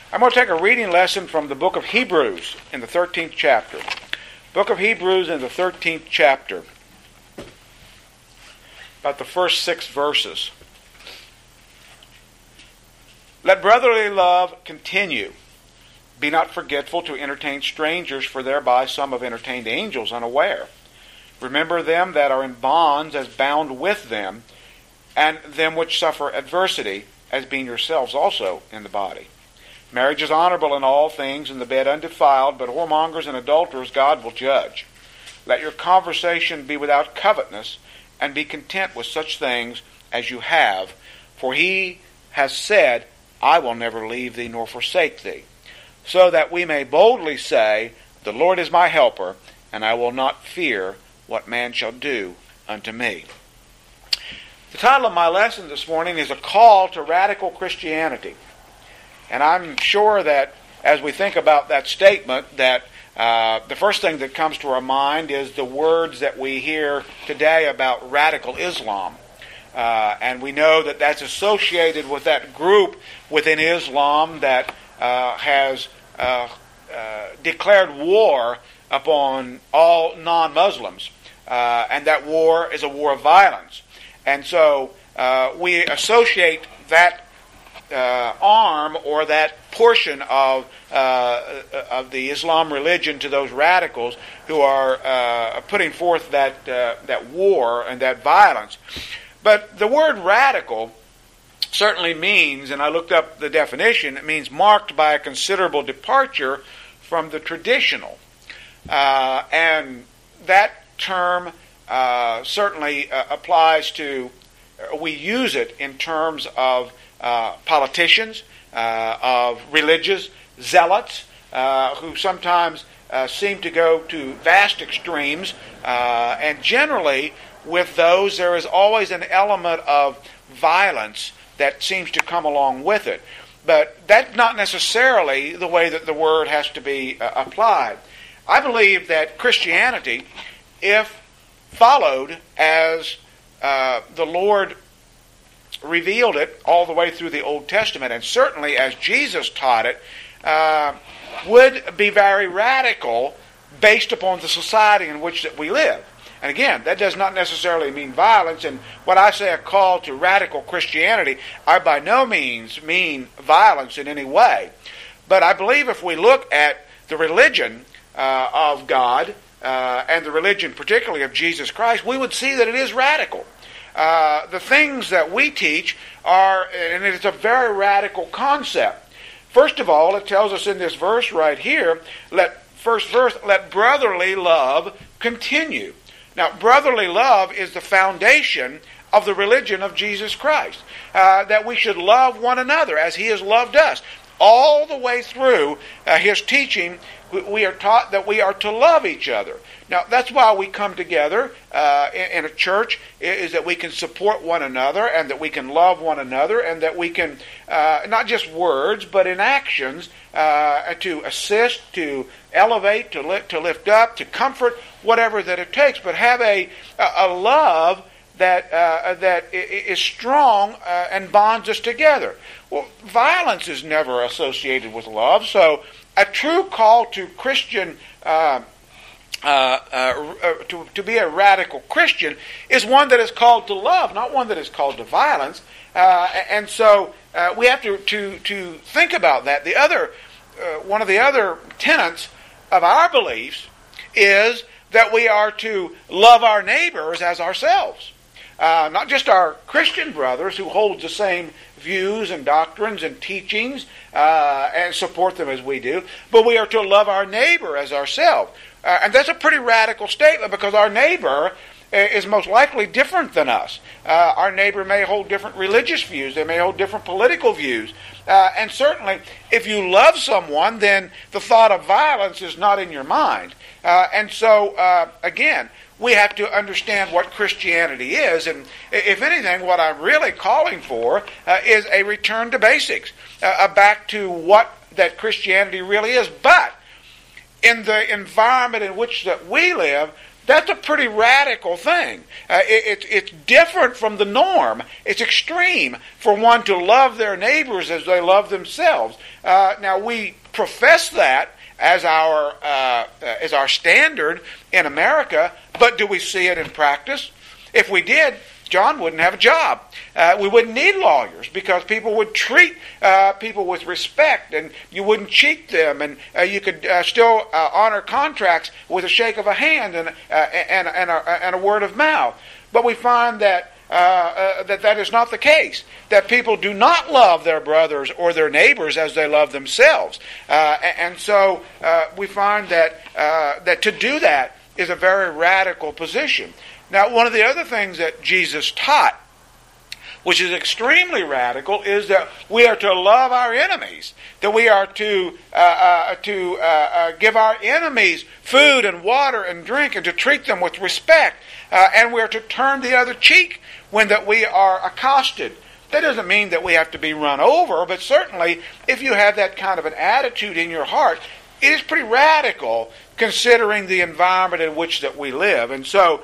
I'm going to take a reading lesson from the book of Hebrews in the 13th chapter. Book of Hebrews in the 13th chapter. About the first 6 verses. Let brotherly love continue. Be not forgetful to entertain strangers, for thereby some have entertained angels unaware. Remember them that are in bonds as bound with them, and them which suffer adversity, as being yourselves also in the body. Marriage is honorable in all things, and the bed undefiled, but whoremongers and adulterers God will judge. Let your conversation be without covetousness, and be content with such things as you have. For he has said, I will never leave thee nor forsake thee. So that we may boldly say, The Lord is my helper, and I will not fear what man shall do unto me. The title of my lesson this morning is A Call to Radical Christianity. And I'm sure that as we think about that statement, that the first thing that comes to our mind is the words that we hear today about radical Islam. And we know that that's associated with that group within Islam that has declared war upon all non-Muslims. And that war is a war of violence. And so we associate that arm or that portion of the Islam religion to those radicals who are putting forth that war and that violence. But the word radical certainly means, and I looked up the definition, it means marked by a considerable departure from the traditional. And that term certainly applies to, we use it in terms of politicians, of religious zealots, who sometimes seem to go to vast extremes. And generally, with those, there is always an element of violence that seems to come along with it. But that's not necessarily the way that the word has to be applied. I believe that Christianity, if followed as the Lord revealed it all the way through the Old Testament, and certainly as Jesus taught it, would be very radical based upon the society in which that we live. And again, that does not necessarily mean violence. And when I say a call to radical Christianity, I by no means mean violence in any way. But I believe if we look at the religion of God, and the religion particularly of Jesus Christ, we would see that it is radical. The things that we teach are, and it's a very radical concept. First of all, it tells us in this verse right here, let brotherly love continue. Now, brotherly love is the foundation of the religion of Jesus Christ. That we should love one another as He has loved us. All the way through His teaching, we are taught that we are to love each other. Now, that's why we come together in a church, is that we can support one another and that we can love one another and that we can, not just words, but in actions, to assist, to elevate, to lift up, to comfort, whatever that it takes. But have a love that is strong and bonds us together. Well, violence is never associated with love, so a true call to Christian, to be a radical Christian, is one that is called to love, not one that is called to violence. And so we have to think about that. The other, one of the other tenets of our beliefs is that we are to love our neighbors as ourselves. Not just our Christian brothers who hold the same views and doctrines and teachings and support them as we do, but we are to love our neighbor as ourselves. And that's a pretty radical statement, because our neighbor is most likely different than us. Our neighbor may hold different religious views. They may hold different political views. And certainly, if you love someone, then the thought of violence is not in your mind. And so, again, we have to understand what Christianity is. And if anything, what I'm really calling for is a return to basics, back to what that Christianity really is. But in the environment in which that we live, That's a pretty radical thing. It's different from the norm. It's extreme for one to love their neighbors as they love themselves. Now, we profess that as our standard in America, but do we see it in practice? If we did, John wouldn't have a job. We wouldn't need lawyers because people would treat people with respect, and you wouldn't cheat them, and you could still honor contracts with a shake of a hand and a word of mouth. But we find that that is not the case. That people do not love their brothers or their neighbors as they love themselves, and so we find that that to do that is a very radical position. Now, one of the other things that Jesus taught, which is extremely radical, is that we are to love our enemies, that we are to give our enemies food and water and drink, and to treat them with respect, and we are to turn the other cheek when that we are accosted. That doesn't mean that we have to be run over, but certainly if you have that kind of an attitude in your heart, it is pretty radical considering the environment in which that we live. And so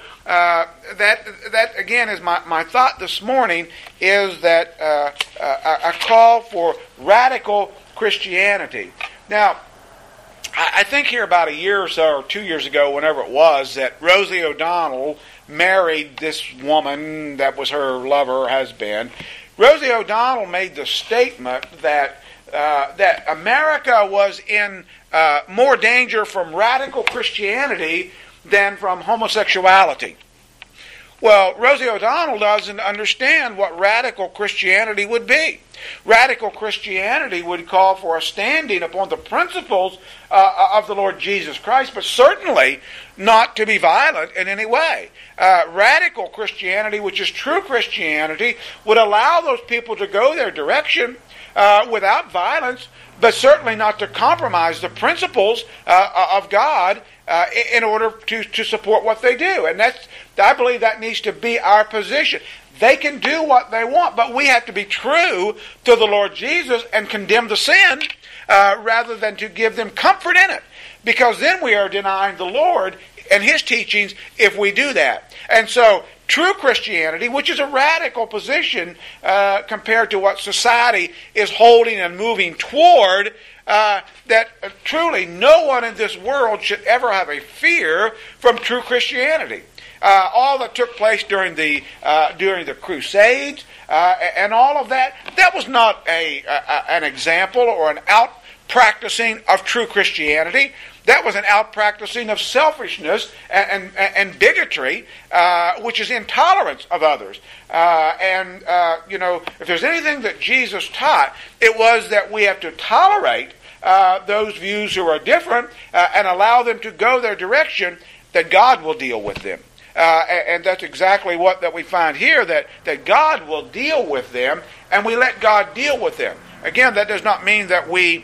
that again is my thought this morning, is that a call for radical Christianity. Now, I think here about a year or so, or 2 years ago, whenever it was, that Rosie O'Donnell married this woman that was her lover, has been. Rosie O'Donnell made the statement that that America was in more danger from radical Christianity than from homosexuality. Well, Rosie O'Donnell doesn't understand what radical Christianity would be. Radical Christianity would call for a standing upon the principles of the Lord Jesus Christ, but certainly not to be violent in any way. Radical Christianity, which is true Christianity, would allow those people to go their direction without violence, but certainly not to compromise the principles of God in order to support what they do. And I believe that needs to be our position. They can do what they want, but we have to be true to the Lord Jesus and condemn the sin rather than to give them comfort in it. Because then we are denying the Lord and His teachings if we do that. And so true Christianity, which is a radical position compared to what society is holding and moving toward, that truly no one in this world should ever have a fear from true Christianity. All that took place during the Crusades and all of that was not an example or an out-practicing of true Christianity. That was an out-practicing of selfishness and bigotry, which is intolerance of others. If there's anything that Jesus taught, it was that we have to tolerate those views who are different and allow them to go their direction, that God will deal with them. And that's exactly what that we find here, that God will deal with them, and we let God deal with them. Again, that does not mean that we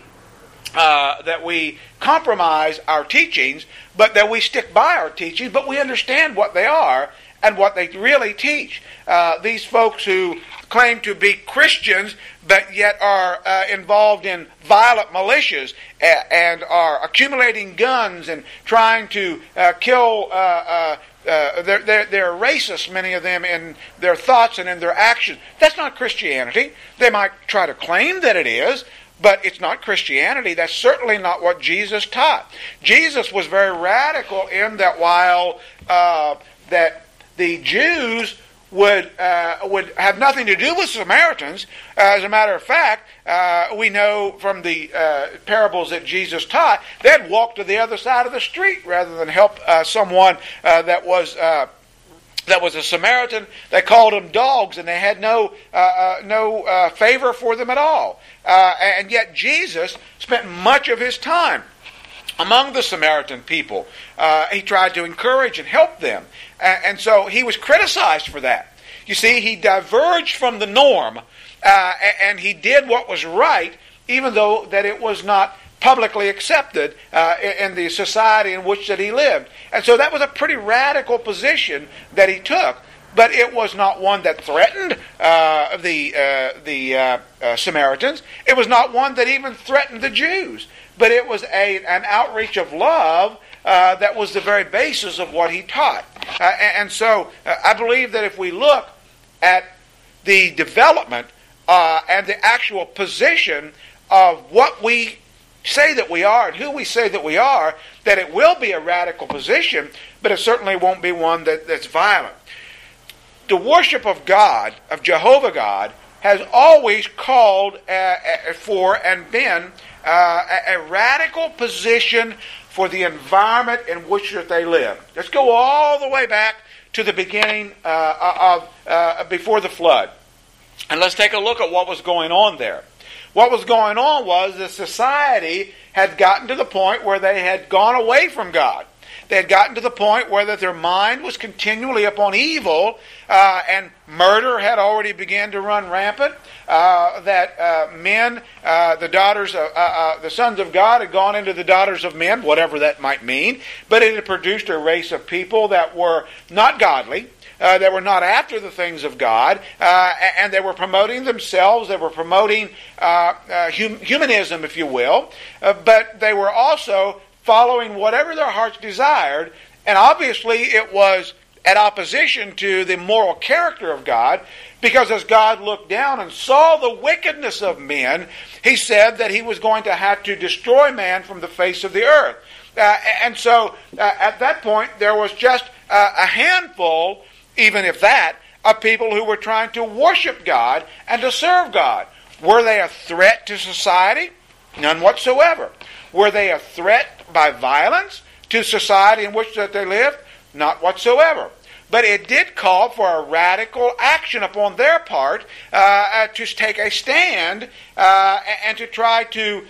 compromise our teachings, but that we stick by our teachings, but we understand what they are and what they really teach. These folks who claim to be Christians, but yet are involved in violent militias and are accumulating guns and trying to kill. They're racist, many of them, in their thoughts and in their actions. That's not Christianity. They might try to claim that it is, but it's not Christianity. That's certainly not what Jesus taught. Jesus was very radical in that while that the Jews would have nothing to do with Samaritans. As a matter of fact, we know from the parables that Jesus taught, they'd walk to the other side of the street rather than help someone that was a Samaritan. They called them dogs, and they had no favor for them at all. And yet Jesus spent much of His time among the Samaritan people. He tried to encourage and help them. And so He was criticized for that. You see, He diverged from the norm, and He did what was right, even though that it was not publicly accepted in the society in which that He lived. And so that was a pretty radical position that He took. but it was not one that threatened the Samaritans. It was not one that even threatened the Jews, but it was an outreach of love that was the very basis of what he taught. And so I believe that if we look at the development and the actual position of what we say that we are and who we say that we are, that it will be a radical position, but it certainly won't be one that's violent. The worship of God, of Jehovah God, has always called for and been a radical position for the environment in which they live. Let's go all the way back to the beginning of before the flood. And let's take a look at what was going on there. What was going on was the society had gotten to the point where they had gone away from God. They had gotten to the point where that their mind was continually upon evil, and murder had already begun to run rampant. That men, the sons of God, had gone into the daughters of men, whatever that might mean. But it had produced a race of people that were not godly. That were not after the things of God, and they were promoting themselves. They were promoting humanism, if you will, but they were also following whatever their hearts desired, and obviously it was at opposition to the moral character of God, because as God looked down and saw the wickedness of men, he said that he was going to have to destroy man from the face of the earth. And so at that point there was just a handful, even if that, of people who were trying to worship God and to serve God. Were they a threat to society? None whatsoever. Were they a threat by violence to society in which that they lived? Not whatsoever. But it did call for a radical action upon their part to take a stand and to try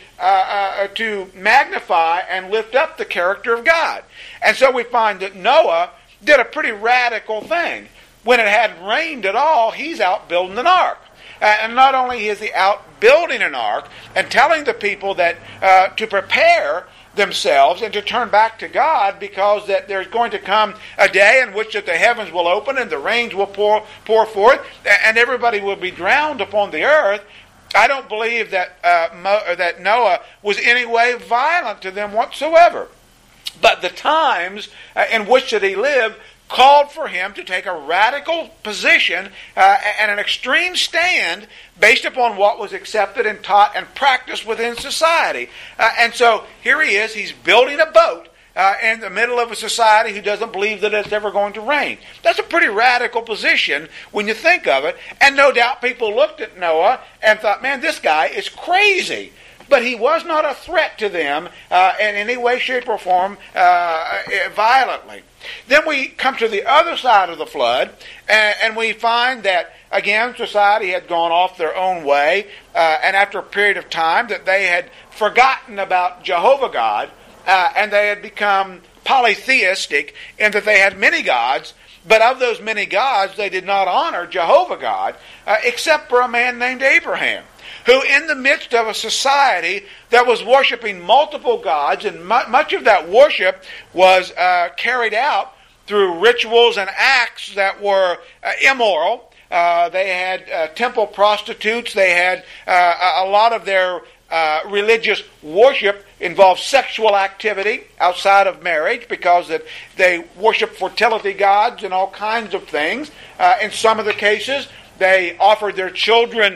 to magnify and lift up the character of God. And so we find that Noah did a pretty radical thing. When it hadn't rained at all, he's out building an ark. And not only is he out building an ark and telling the people that to prepare themselves and to turn back to God, because that there's going to come a day in which that the heavens will open and the rains will pour forth and everybody will be drowned upon the earth. I don't believe that that Noah was in any way violent to them whatsoever. But the times in which that he lived called for him to take a radical position and an extreme stand based upon what was accepted and taught and practiced within society. And so here he is, he's building a boat in the middle of a society who doesn't believe that it's ever going to rain. That's a pretty radical position when you think of it. And no doubt people looked at Noah and thought, man, this guy is crazy. But he was not a threat to them in any way, shape, or form violently. Then we come to the other side of the flood, and we find that, again, society had gone off their own way, and after a period of time that they had forgotten about Jehovah God, and they had become polytheistic in that they had many gods, but of those many gods they did not honor Jehovah God, except for a man named Abraham, who in the midst of a society that was worshiping multiple gods, and much of that worship was carried out through rituals and acts that were immoral. They had temple prostitutes. They had a lot of their religious worship involved sexual activity outside of marriage, because that they worship fertility gods and all kinds of things. In some of the cases, they offered their children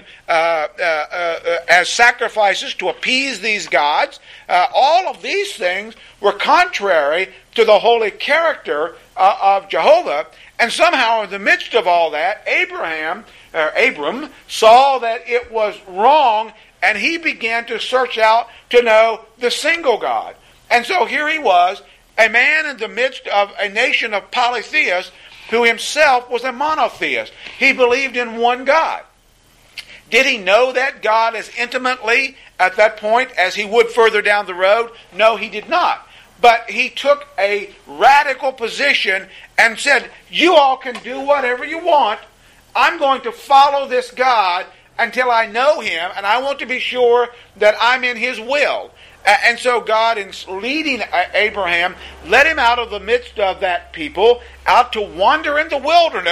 as sacrifices to appease these gods. All of these things were contrary to the holy character of Jehovah. And somehow in the midst of all that, Abram saw that it was wrong, and he began to search out to know the single God. And so here he was, a man in the midst of a nation of polytheists, who himself was a monotheist. He believed in one God. Did he know that God as intimately at that point as he would further down the road? No, he did not. But he took a radical position and said, you all can do whatever you want. I'm going to follow this God until I know him, and I want to be sure that I'm in his will. And so God, in leading Abraham, led him out of the midst of that people, out to wander in the wilderness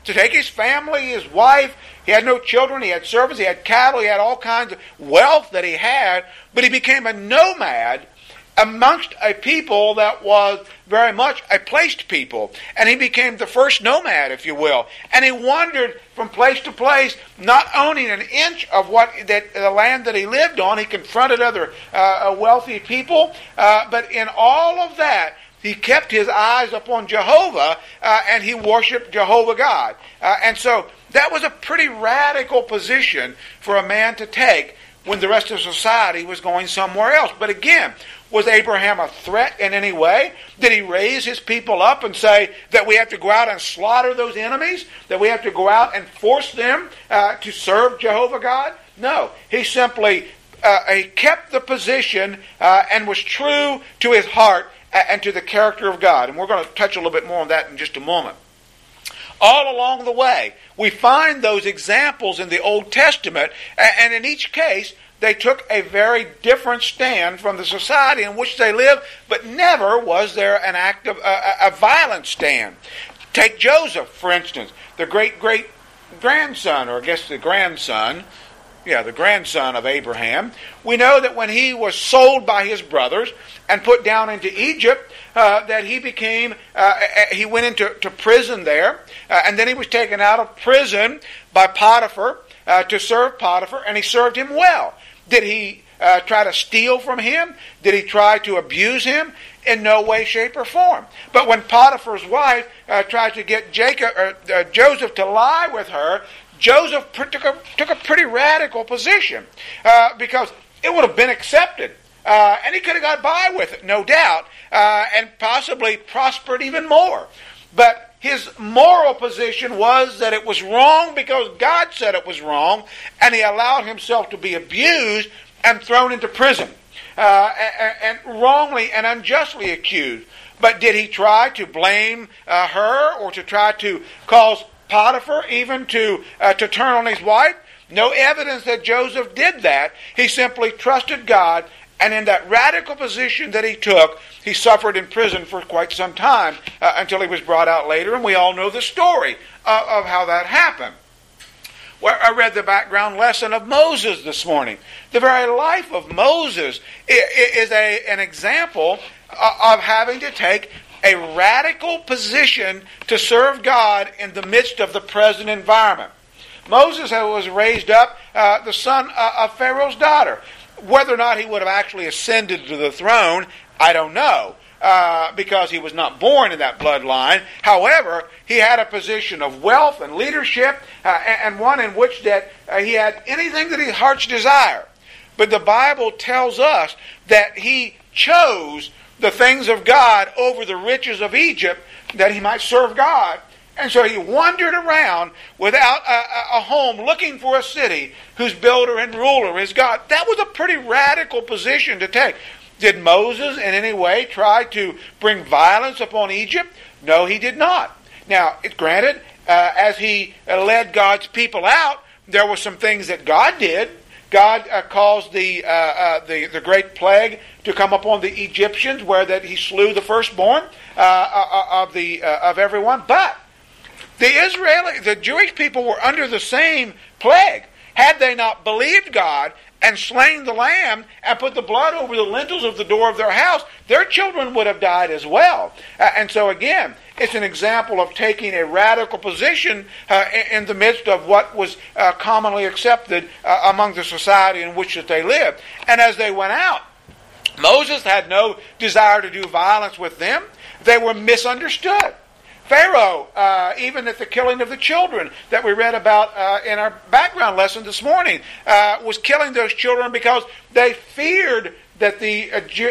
to take his family, his wife. He had no children, he had servants, he had cattle, he had all kinds of wealth that he had, but he became a nomad amongst a people that was very much a placed people. And he became the first nomad, if you will. And he wandered from place to place, not owning an inch of the land that he lived on. He confronted other wealthy people, but in all of that, he kept his eyes upon Jehovah, and he worshiped Jehovah God. And so that was a pretty radical position for a man to take when the rest of society was going somewhere else. But again, was Abraham a threat in any way? Did he raise his people up and say that we have to go out and slaughter those enemies? That we have to go out and force them to serve Jehovah God? No. He simply he kept the position and was true to his heart and to the character of God. And we're going to touch a little bit more on that in just a moment. All along the way, we find those examples in the Old Testament, and in each case, they took a very different stand from the society in which they lived, but never was there an act of a violent stand. Take Joseph, for instance, the great-grandson, or I guess the grandson of Abraham. We know that when he was sold by his brothers and put down into Egypt, that he went into prison there, and then he was taken out of prison by Potiphar to serve Potiphar, and he served him well. Did he try to steal from him? Did he try to abuse him? In no way, shape, or form. But when Potiphar's wife tried to get Joseph to lie with her, Joseph took a pretty radical position because it would have been accepted. And he could have got by with it, no doubt, and possibly prospered even more. But his moral position was that it was wrong because God said it was wrong, and he allowed himself to be abused and thrown into prison, and wrongly and unjustly accused. But did he try to blame her or to try to cause Potiphar even to turn on his wife? No evidence that Joseph did that. He simply trusted God, and in that radical position that he took, he suffered in prison for quite some time until he was brought out later, and we all know the story of how that happened. Well, I read the background lesson of Moses this morning. The very life of Moses is an example of having to take a radical position to serve God in the midst of the present environment. Moses was raised up the son of Pharaoh's daughter. Whether or not he would have actually ascended to the throne, I don't know, because he was not born in that bloodline. However, he had a position of wealth and leadership, and one in which that he had anything that his heart's desire. But the Bible tells us that he chose the things of God over the riches of Egypt, that he might serve God. And so he wandered around without a home, looking for a city whose builder and ruler is God. That was a pretty radical position to take. Did Moses in any way try to bring violence upon Egypt? No, he did not. Now, granted, as he led God's people out, there were some things that God did. God caused the great plague to come upon the Egyptians, where that he slew the firstborn of everyone. But the Jewish people were under the same plague. Had they not believed God and slain the lamb and put the blood over the lintels of the door of their house, their children would have died as well. And so again, it's an example of taking a radical position in the midst of what was commonly accepted among the society in which that they lived. And as they went out, Moses had no desire to do violence with them. They were misunderstood. Pharaoh, even at the killing of the children that we read about in our background lesson this morning, was killing those children because they feared that the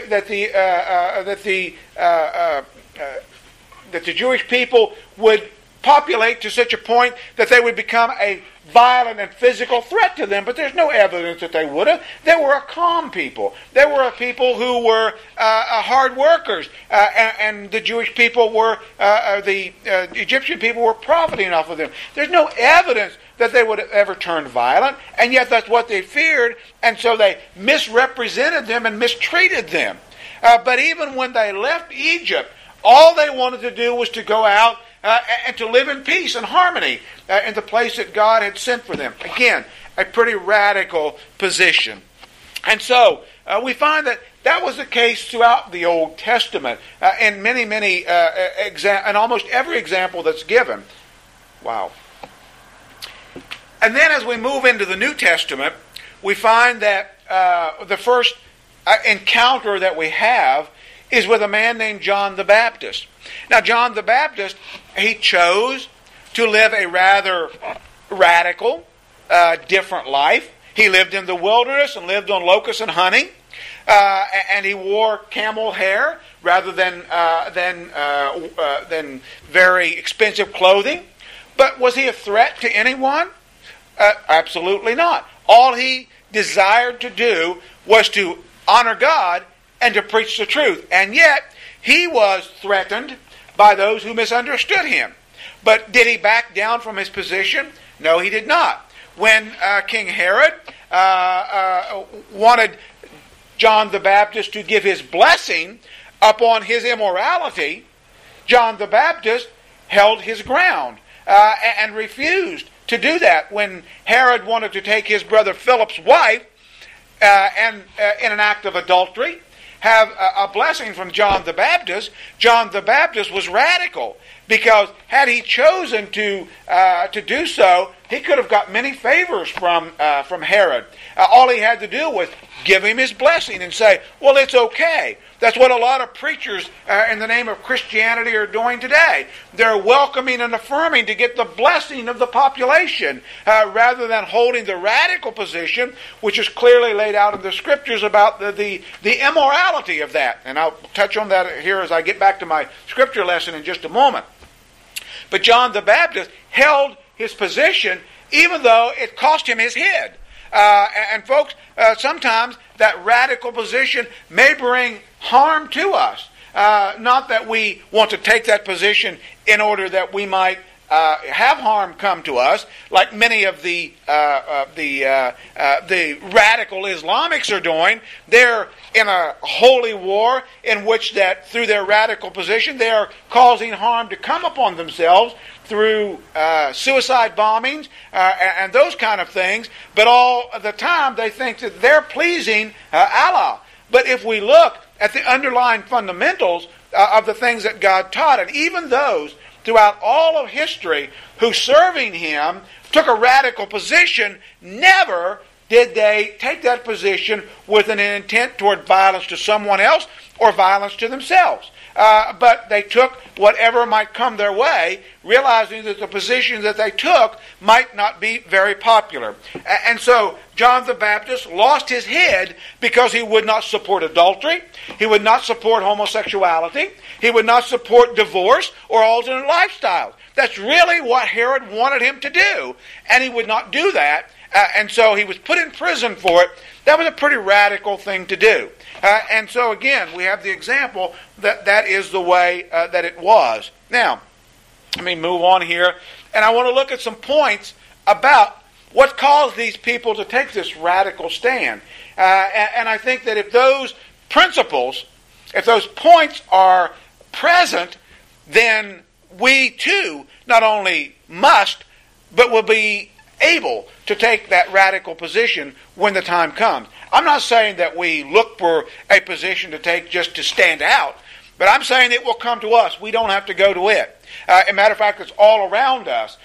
Jewish people would populate to such a point that they would become a violent and physical threat to them. But there's no evidence that they would have. They were a calm people. They were a people who were hard workers, and the Jewish people were the Egyptian people were profiting off of them. There's no evidence that they would have ever turned violent, and yet that's what they feared, and so they misrepresented them and mistreated them. But even when they left Egypt, all they wanted to do was to go out and to live in peace and harmony in the place that God had sent for them. Again, a pretty radical position. And so we find that was the case throughout the Old Testament in many, and almost every example that's given. Wow. And then as we move into the New Testament, we find that the first encounter that we have is with a man named John the Baptist. Now, John the Baptist, he chose to live a rather radical, different life. He lived in the wilderness and lived on locusts and honey, and he wore camel hair rather than very expensive clothing. But was he a threat to anyone? Absolutely not. All he desired to do was to honor God and to preach the truth. And yet, he was threatened by those who misunderstood him. But did he back down from his position? No, he did not. When King Herod wanted John the Baptist to give his blessing upon his immorality, John the Baptist held his ground and refused to do that. When Herod wanted to take his brother Philip's wife and in an act of adultery, have a blessing from John the Baptist was radical, because had he chosen to do so, he could have got many favors from Herod. All he had to do was give him his blessing and say, well, it's okay. That's what a lot of preachers in the name of Christianity are doing today. They're welcoming and affirming to get the blessing of the population rather than holding the radical position, which is clearly laid out in the Scriptures about the immorality of that. And I'll touch on that here as I get back to my Scripture lesson in just a moment. But John the Baptist held his position even though it cost him his head. And folks, sometimes that radical position may bring harm to us. Not that we want to take that position in order that we might have harm come to us, like many of the radical Islamics are doing. They're in a holy war in which that through their radical position they are causing harm to come upon themselves through suicide bombings and those kind of things. But all the time they think that they're pleasing Allah. But if we look at the underlying fundamentals of the things that God taught, and even those throughout all of history who serving Him took a radical position, never did they take that position with an intent toward violence to someone else or violence to themselves. But they took whatever might come their way, realizing that the position that they took might not be very popular. And so John the Baptist lost his head because he would not support adultery, he would not support homosexuality, he would not support divorce or alternate lifestyles. That's really what Herod wanted him to do, and he would not do that. And so he was put in prison for it. That was a pretty radical thing to do. And so again, we have the example that is the way that it was. Now, let me move on here. And I want to look at some points about what caused these people to take this radical stand. And I think that if those principles, if those points are present, then we too not only must, but will be able to take that radical position when the time comes. I'm not saying that we look for a position to take just to stand out, but I'm saying it will come to us. We don't have to go to it. As a matter of fact, it's all around us,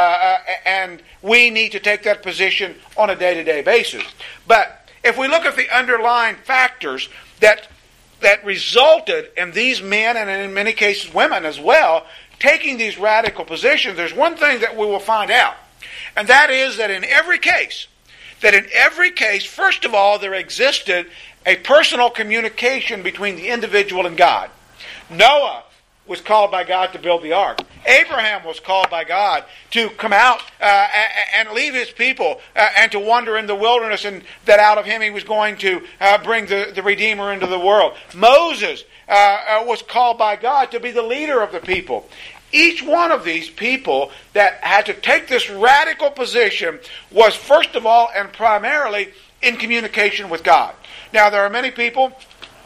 and we need to take that position on a day-to-day basis. But if we look at the underlying factors that resulted in these men, and in many cases women as well, taking these radical positions, there's one thing that we will find out. And that is that in every case, first of all, there existed a personal communication between the individual and God. Noah was called by God to build the ark. Abraham was called by God to come out and leave his people and to wander in the wilderness, and that out of him he was going to bring the Redeemer into the world. Moses was called by God to be the leader of the people. Each one of these people that had to take this radical position was first of all and primarily in communication with God. Now, there are many people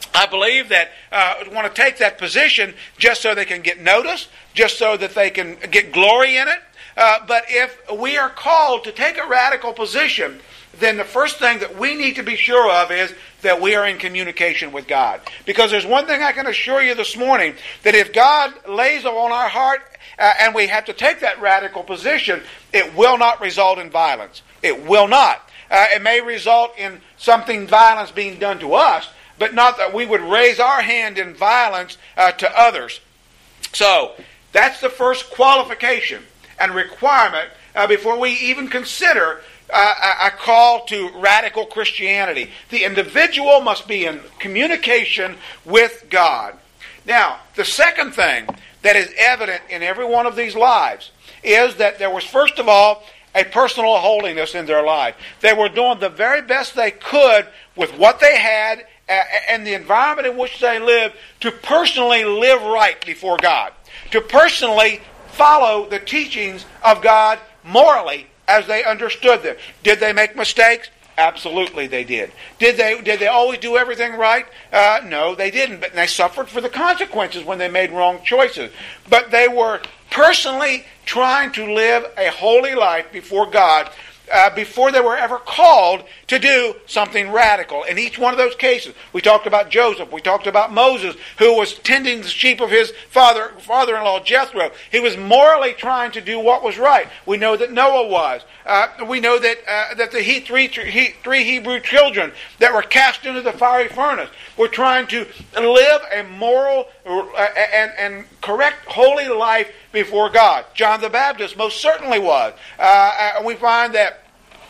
I believe that want to take that position just so they can get noticed, just so that they can get glory in it. But if we are called to take a radical position, then the first thing that we need to be sure of is that we are in communication with God. Because there's one thing I can assure you this morning, that if God lays on our heart and we have to take that radical position, it will not result in violence. It will not. It may result in violence being done to us, but not that we would raise our hand in violence to others. So, that's the first qualification and requirement before we even consider a call to radical Christianity. The individual must be in communication with God. Now, the second thing that is evident in every one of these lives is that there was, first of all, a personal holiness in their life. They were doing the very best they could with what they had and the environment in which they lived to personally live right before God, to personally follow the teachings of God morally as they understood them. Did they make mistakes? Absolutely they did. Did they always do everything right? No, they didn't. But they suffered for the consequences when they made wrong choices. But they were personally trying to live a holy life before God before they were ever called to do something radical. In each one of those cases, we talked about Joseph, we talked about Moses, who was tending the sheep of his father-in-law Jethro. He was morally trying to do what was right. We know that Noah was. We know that the three Hebrew children that were cast into the fiery furnace were trying to live a moral and correct, holy life before God. John the Baptist most certainly was. We find that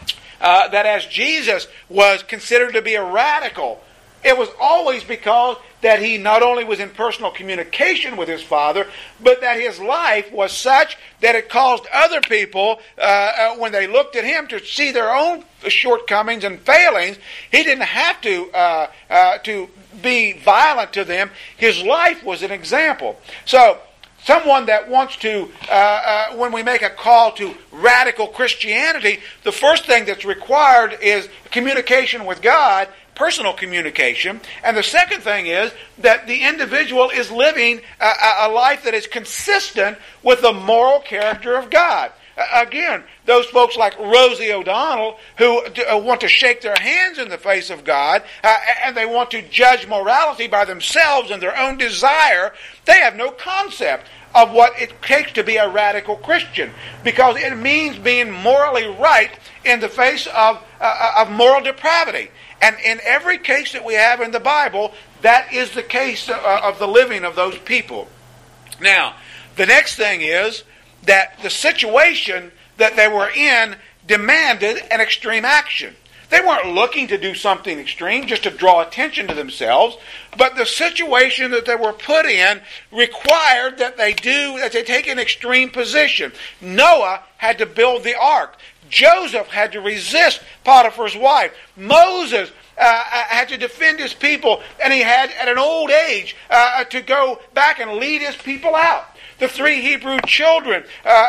as Jesus was considered to be a radical, it was always because that he not only was in personal communication with his Father, but that his life was such that it caused other people, when they looked at him, to see their own shortcomings and failings. He didn't have to be violent to them. His life was an example. So, someone that wants to, when we make a call to radical Christianity, the first thing that's required is communication with God, personal communication. And the second thing is that the individual is living a life that is consistent with the moral character of God. Again, those folks like Rosie O'Donnell who want to shake their hands in the face of God and they want to judge morality by themselves and their own desire, they have no concept of what it takes to be a radical Christian, because it means being morally right in the face of moral depravity. And in every case that we have in the Bible, that is the case of the living of those people. Now, the next thing is that the situation that they were in demanded an extreme action. They weren't looking to do something extreme just to draw attention to themselves, but the situation that they were put in required that they take an extreme position. Noah had to build the ark. Joseph had to resist Potiphar's wife. Moses had to defend his people, and he had, at an old age, to go back and lead his people out. The three Hebrew children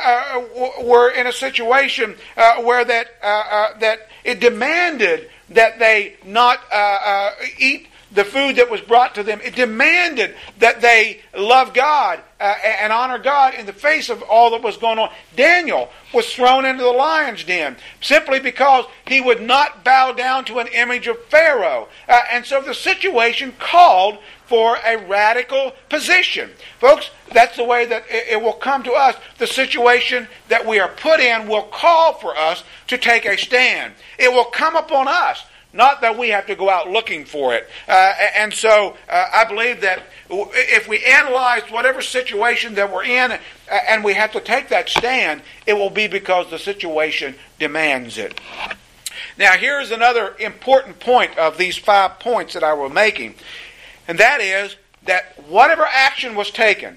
were in a situation where that it demanded that they not eat the food that was brought to them. It demanded that they love God and honor God in the face of all that was going on. Daniel was thrown into the lion's den simply because he would not bow down to an image of Pharaoh. And so the situation called for a radical position. Folks, that's the way that it will come to us. The situation that we are put in will call for us to take a stand. It will come upon us. Not that we have to go out looking for it. And so I believe that if we analyze whatever situation that we're in and we have to take that stand, it will be because the situation demands it. Now here's another important point of these 5 points that I was making. And that is that whatever action was taken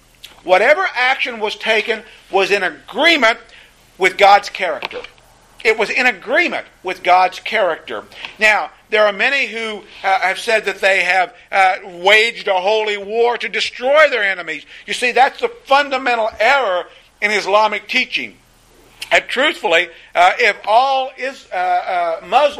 was in agreement with God's character. It was in agreement with God's character. Now, there are many who have said that they have waged a holy war to destroy their enemies. You see, that's the fundamental error in Islamic teaching. And truthfully, if all Muslims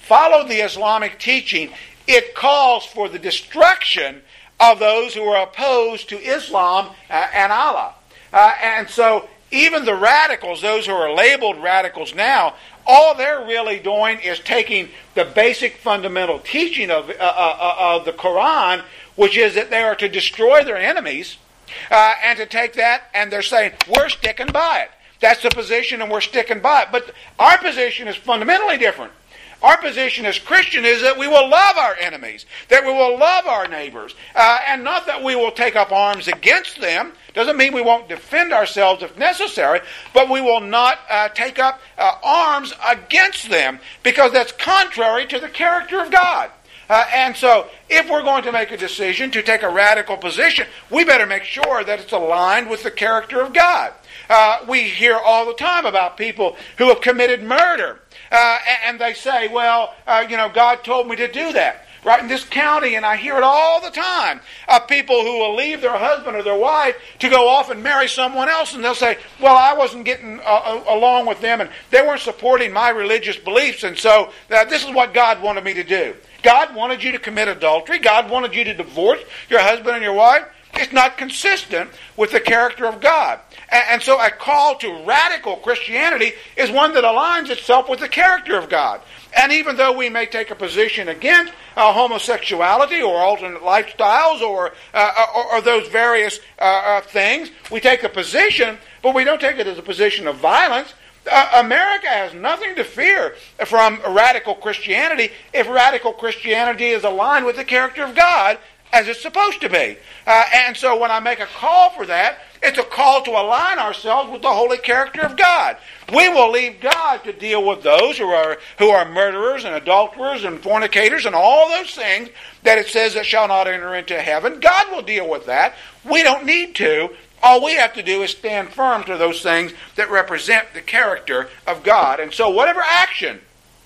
follow the Islamic teaching, it calls for the destruction of those who are opposed to Islam and Allah. And so even the radicals, those who are labeled radicals now, all they're really doing is taking the basic fundamental teaching of the Quran, which is that they are to destroy their enemies, and to take that, and they're saying, we're sticking by it. That's the position, and we're sticking by it. But our position is fundamentally different. Our position as Christian is that we will love our enemies, that we will love our neighbors, and not that we will take up arms against them. Doesn't mean we won't defend ourselves if necessary, but we will not take up arms against them, because that's contrary to the character of God. And so, if we're going to make a decision to take a radical position, we better make sure that it's aligned with the character of God. We hear all the time about people who have committed murder, and they say, well, God told me to do that. Right in this county, and I hear it all the time, of people who will leave their husband or their wife to go off and marry someone else, and they'll say, well, I wasn't getting along with them, and they weren't supporting my religious beliefs, and so this is what God wanted me to do. God wanted you to commit adultery. God wanted you to divorce your husband and your wife. It's not consistent with the character of God. And so a call to radical Christianity is one that aligns itself with the character of God. And even though we may take a position against homosexuality or alternate lifestyles or those various things, we take a position, but we don't take it as a position of violence. America has nothing to fear from radical Christianity if radical Christianity is aligned with the character of God as it's supposed to be. And so when I make a call for that, it's a call to align ourselves with the holy character of God. We will leave God to deal with those who are murderers and adulterers and fornicators and all those things that it says that shall not enter into heaven. God will deal with that. We don't need to. All we have to do is stand firm to those things that represent the character of God. And so whatever action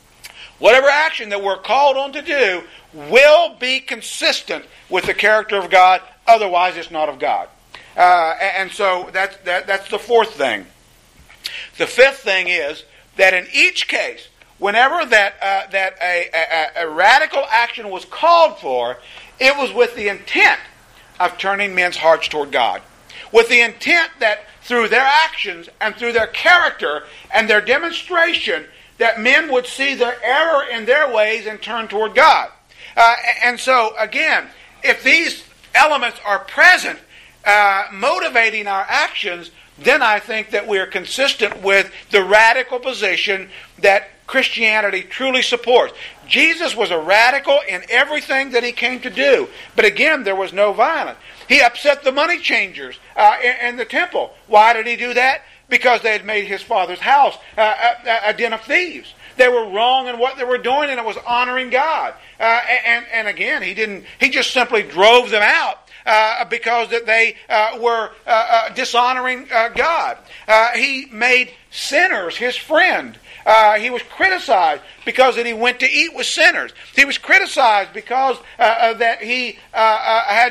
that we're called on to do will be consistent with the character of God. Otherwise, it's not of God. And so that's the fourth thing. The fifth thing is that in each case, whenever that a radical action was called for, it was with the intent of turning men's hearts toward God. With the intent that through their actions and through their character and their demonstration, that men would see the error in their ways and turn toward God. And so, again, if these elements are present, motivating our actions, then I think that we are consistent with the radical position that Christianity truly supports. Jesus was a radical in everything that he came to do. But again, there was no violence. He upset the money changers in the temple. Why did he do that? Because they had made his father's house a den of thieves. They were wrong in what they were doing, and it was honoring God. And again, he just simply drove them out because that they were dishonoring God. He made sinners his friend. He was criticized because that he went to eat with sinners. He was criticized because that he had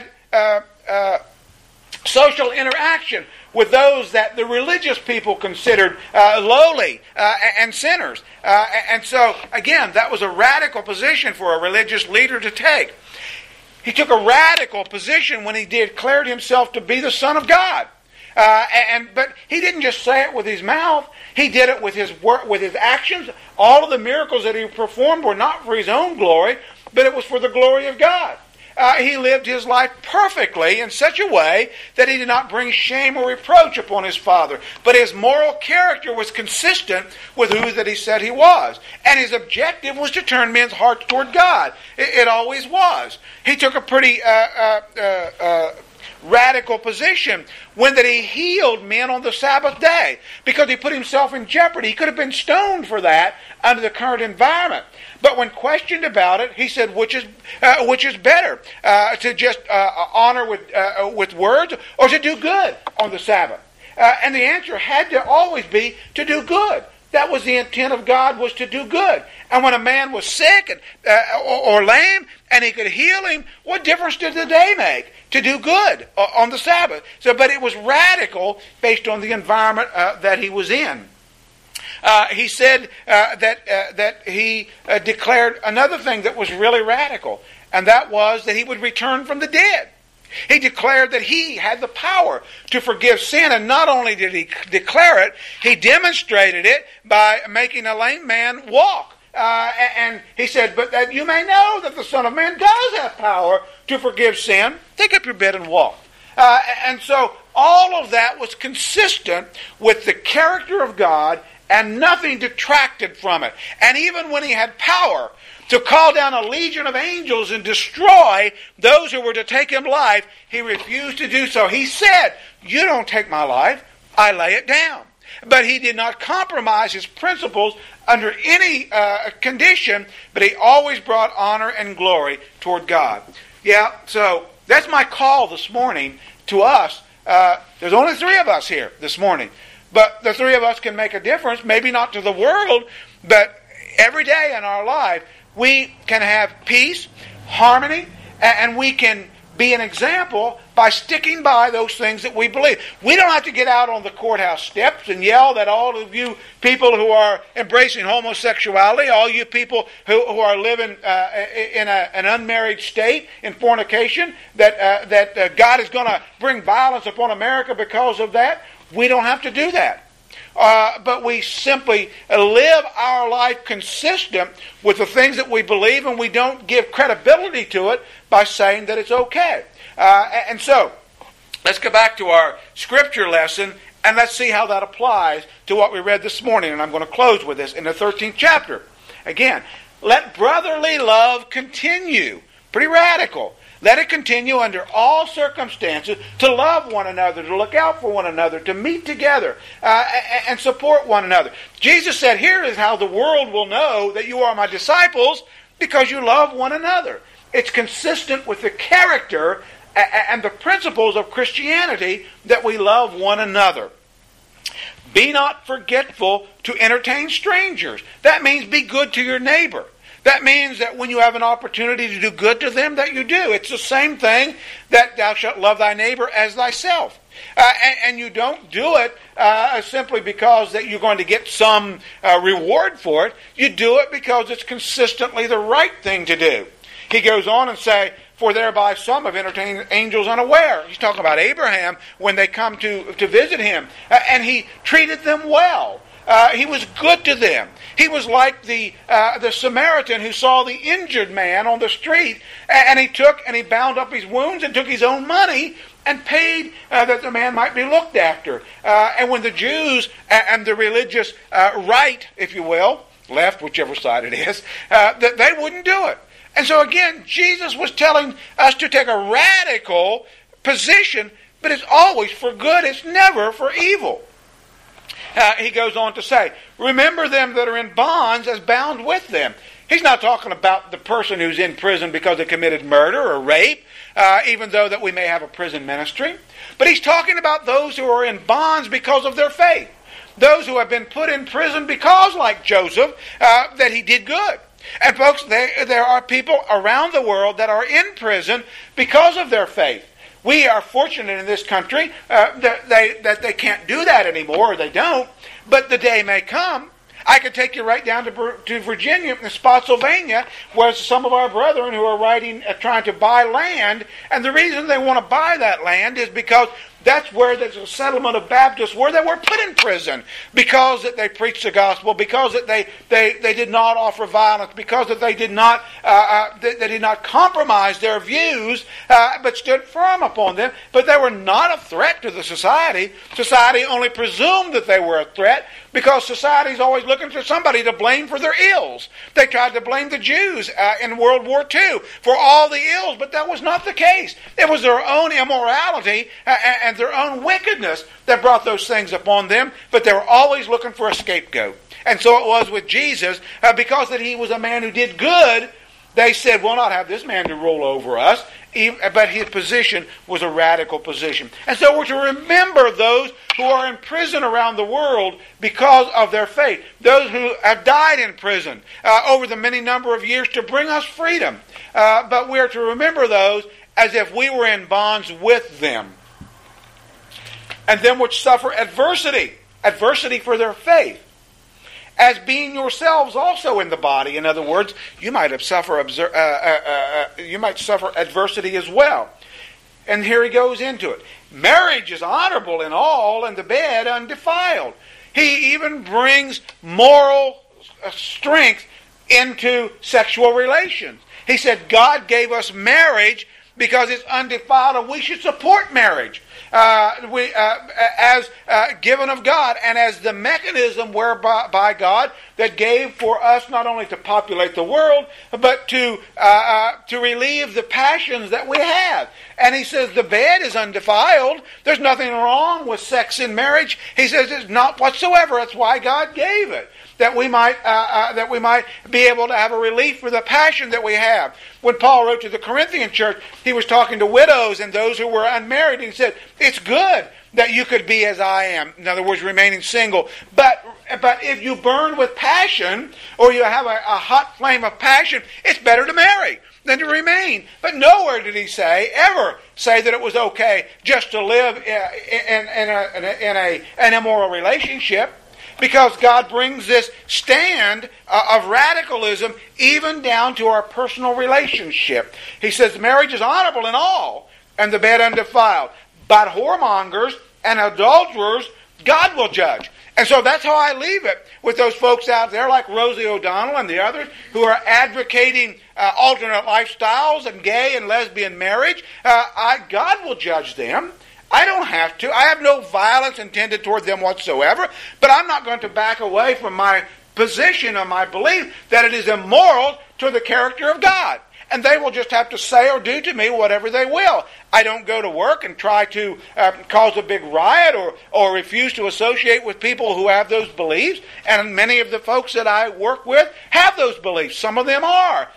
social interaction with those that the religious people considered lowly and sinners. And so, again, that was a radical position for a religious leader to take. He took a radical position when he declared himself to be the Son of God. But he didn't just say it with his mouth. He did it with his work, with his actions. All of the miracles that he performed were not for his own glory, but it was for the glory of God. He lived his life perfectly in such a way that he did not bring shame or reproach upon his Father. But his moral character was consistent with who that he said he was. And his objective was to turn men's hearts toward God. It always was. He took a pretty radical position when that he healed men on the Sabbath day, because he put himself in jeopardy. He could have been stoned for that under the current environment. But when questioned about it, he said, which is better, to just honor with words, or to do good on the Sabbath? And the answer had to always be to do good. That was the intent of God, was to do good. And when a man was sick or lame, and he could heal him, what difference did the day make? To do good on the Sabbath. But it was radical based on the environment that he was in. He said that he declared another thing that was really radical, and that was that he would return from the dead. He declared that he had the power to forgive sin, and not only did he declare it, he demonstrated it by making a lame man walk. And he said, but that you may know that the Son of Man does have power to forgive sin. Take up your bed and walk. And so all of that was consistent with the character of God, and nothing detracted from it. And even when he had power to call down a legion of angels and destroy those who were to take him life, he refused to do so. He said, you don't take my life, I lay it down. But he did not compromise his principles under any condition, but he always brought honor and glory toward God. Yeah, so that's my call this morning to us. There's only 3 of us here this morning, but the 3 of us can make a difference, maybe not to the world, but every day in our life, we can have peace, harmony, and we can be an example by sticking by those things that we believe. We don't have to get out on the courthouse steps and yell that all of you people who are embracing homosexuality, all you people who are living in an unmarried state, in fornication, that God is going to bring violence upon America because of that. We don't have to do that. But we simply live our life consistent with the things that we believe, and we don't give credibility to it by saying that it's okay. And so, let's go back to our scripture lesson, and let's see how that applies to what we read this morning. And I'm going to close with this in the 13th chapter. Again, let brotherly love continue. Pretty radical. Let it continue under all circumstances, to love one another, to look out for one another, to meet together, and support one another. Jesus said, here is how the world will know that you are my disciples, because you love one another. It's consistent with the character and the principles of Christianity that we love one another. Be not forgetful to entertain strangers. That means be good to your neighbor. That means that when you have an opportunity to do good to them, that you do. It's the same thing that thou shalt love thy neighbor as thyself. And you don't do it simply because that you're going to get some reward for it. You do it because it's consistently the right thing to do. He goes on and say, for thereby some have entertained angels unaware. He's talking about Abraham when they come to visit him. And he treated them well. He was good to them. He was like the Samaritan who saw the injured man on the street, and he bound up his wounds and took his own money and paid that the man might be looked after. And when the Jews and the religious right, if you will, left, whichever side it is, that they wouldn't do it. And so again, Jesus was telling us to take a radical position, but it's always for good. It's never for evil. He goes on to say, remember them that are in bonds as bound with them. He's not talking about the person who's in prison because they committed murder or rape, even though that we may have a prison ministry. But he's talking about those who are in bonds because of their faith. Those who have been put in prison because, like Joseph, that he did good. And folks, there are people around the world that are in prison because of their faith. We are fortunate in this country that they can't do that anymore, or they don't. But the day may come. I could take you right down to Virginia and Spotsylvania, where some of our brethren who are trying to buy land, and the reason they want to buy that land is because that's where there's a settlement of Baptists where they were put in prison because that they preached the gospel, because that they did not offer violence, because that they did not compromise their views, but stood firm upon them. But they were not a threat to the society. Society only presumed that they were a threat because society is always looking for somebody to blame for their ills. They tried to blame the Jews in World War II for all the ills, but that was not the case. It was their own immorality and their own wickedness that brought those things upon them, but they were always looking for a scapegoat. And so it was with Jesus, because that he was a man who did good, they said, we'll not have this man to rule over us. But his position was a radical position. And so we're to remember those who are in prison around the world because of their faith. Those who have died in prison over the many number of years to bring us freedom. But we're to remember those as if we were in bonds with them. And them which suffer adversity for their faith. as being yourselves also in the body. In other words, you might suffer adversity as well. And here he goes into it. Marriage is honorable in all, and the bed undefiled. He even brings moral strength into sexual relations. He said God gave us marriage because it's undefiled, and we should support marriage as given of God, and as the mechanism whereby by God that gave for us not only to populate the world, but to relieve the passions that we have. And he says the bed is undefiled. There's nothing wrong with sex in marriage. He says it's not whatsoever. That's why God gave it, that we might be able to have a relief for the passion that we have. When Paul wrote to the Corinthian church, he was talking to widows and those who were unmarried, and he said, it's good that you could be as I am. In other words, remaining single. But if you burn with passion, or you have a hot flame of passion, it's better to marry than to remain. But nowhere did he ever say that it was okay just to live in an immoral relationship. Because God brings this stand of radicalism even down to our personal relationship. He says marriage is honorable in all, and the bed undefiled. But whoremongers and adulterers, God will judge. And so that's how I leave it with those folks out there like Rosie O'Donnell and the others who are advocating alternate lifestyles and gay and lesbian marriage. God will judge them. I don't have to. I have no violence intended toward them whatsoever, but I'm not going to back away from my position or my belief that it is immoral to the character of God. And they will just have to say or do to me whatever they will. I don't go to work and try to cause a big riot or refuse to associate with people who have those beliefs. And many of the folks that I work with have those beliefs. Some of them are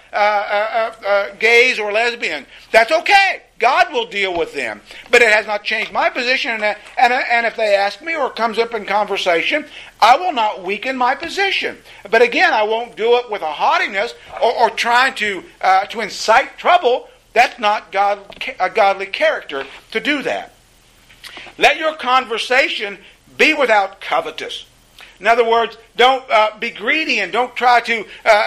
gays or lesbians. That's okay. God will deal with them. But it has not changed my position. And if they ask me or it comes up in conversation, I will not weaken my position. But again, I won't do it with a haughtiness or trying to incite trouble. That's not a godly character to do that. Let your conversation be without covetous. In other words, don't be greedy and don't try to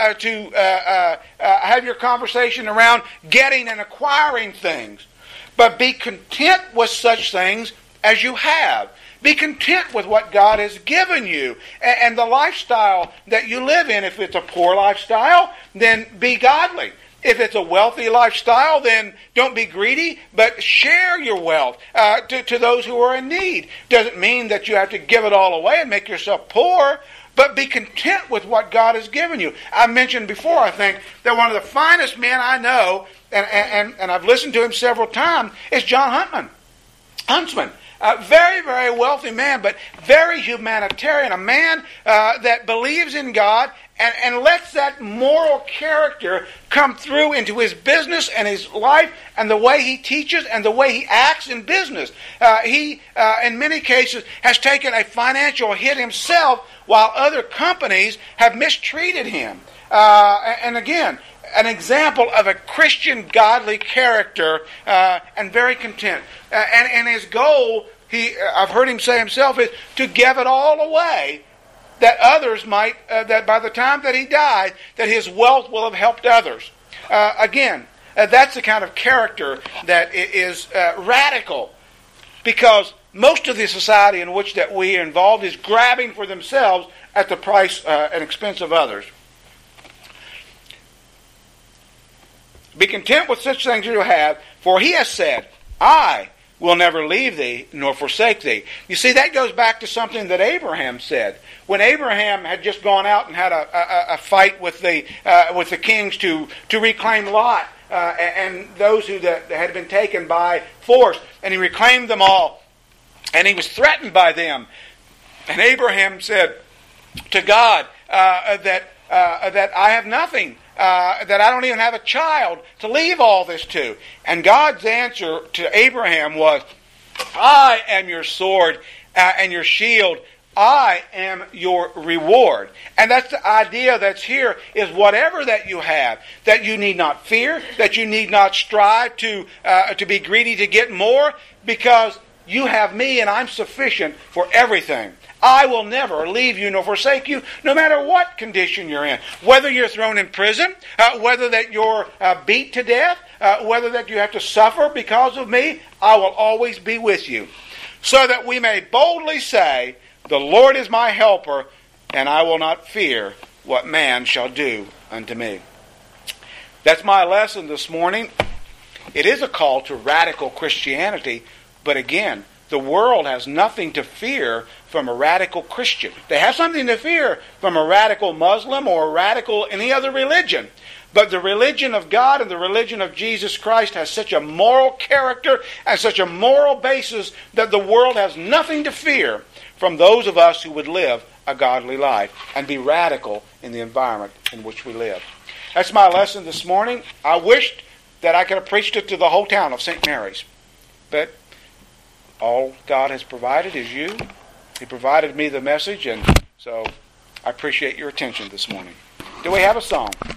have your conversation around getting and acquiring things. But be content with such things as you have. Be content with what God has given you and the lifestyle that you live in. If it's a poor lifestyle, then be godly. If it's a wealthy lifestyle, then don't be greedy, but share your wealth to those who are in need. Doesn't mean that you have to give it all away and make yourself poor, but be content with what God has given you. I mentioned before, I think, that one of the finest men I know, and I've listened to him several times, is John Huntsman. A very, very wealthy man, but very humanitarian. A man that believes in God and lets that moral character come through into his business and his life and the way he teaches and the way he acts in business. He, in many cases, has taken a financial hit himself while other companies have mistreated him. And again, an example of a Christian godly character and very content. And his goal, I've heard him say himself, is to give it all away, that others might, that by the time that he died, that his wealth will have helped others. Again, that's the kind of character that is radical, because most of the society in which that we are involved is grabbing for themselves at the price and expense of others. Be content with such things as you have, for he has said, I will never leave thee nor forsake thee. You see, that goes back to something that Abraham said. When Abraham had just gone out and had a fight with the kings to reclaim Lot and those who had been taken by force, and he reclaimed them all, and he was threatened by them. And Abraham said to God that I have nothing, that I don't even have a child to leave all this to. And God's answer to Abraham was, I am your sword and your shield. I am your reward. And that's the idea that's here, is whatever that you have, that you need not fear, that you need not strive to be greedy to get more, because you have me and I'm sufficient for everything. I will never leave you nor forsake you, no matter what condition you're in. Whether you're thrown in prison, whether that you're beat to death, whether that you have to suffer because of me, I will always be with you. So that we may boldly say, the Lord is my helper, and I will not fear what man shall do unto me. That's my lesson this morning. It is a call to radical Christianity, but again, the world has nothing to fear from a radical Christian. They have something to fear from a radical Muslim or a radical any other religion. But the religion of God and the religion of Jesus Christ has such a moral character and such a moral basis that the world has nothing to fear from those of us who would live a godly life and be radical in the environment in which we live. That's my lesson this morning. I wished that I could have preached it to the whole town of St. Mary's. But all God has provided is you. He provided me the message, and so I appreciate your attention this morning. Do we have a song?